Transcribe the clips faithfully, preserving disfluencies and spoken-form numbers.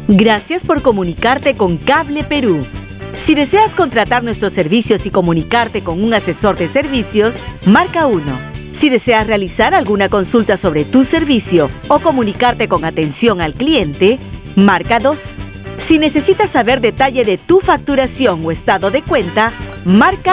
Gracias por comunicarte con Cable Perú. Si deseas contratar nuestros servicios y comunicarte con un asesor de servicios, marca uno. Si deseas realizar alguna consulta sobre tu servicio o comunicarte con atención al cliente, marca dos. Si necesitas saber detalle de tu facturación o estado de cuenta, marca.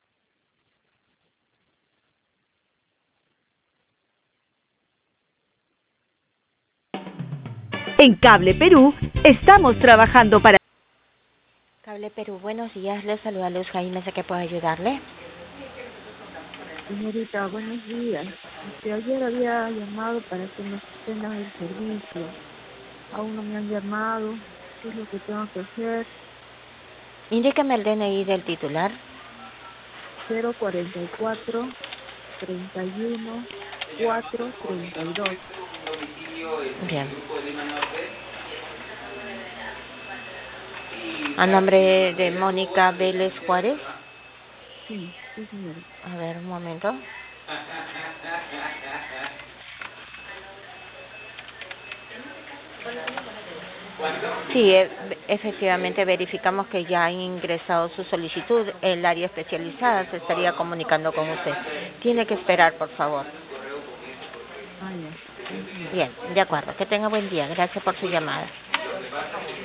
En Cable Perú estamos trabajando para... Cable Perú, buenos días. Les saluda Luz Jaime, ¿sé que puedo ayudarle? Señorita, buenos días. Este, ayer había llamado para que me suspendan el servicio. Aún no me han llamado. ¿Qué es lo que tengo que hacer? Indíqueme el D N I del titular. cero cuarenta y cuatro, treinta y uno, cuatro, treinta y dos. Bien. ¿A nombre de Mónica Vélez Juárez? Sí, sí, señora. A ver, un momento. Sí, e efectivamente verificamos que ya han ingresado su solicitud. El área especializada se estaría comunicando con usted. Tiene que esperar, por favor. Ah, ya. Bien, de acuerdo. Que tenga buen día. Gracias por su llamada.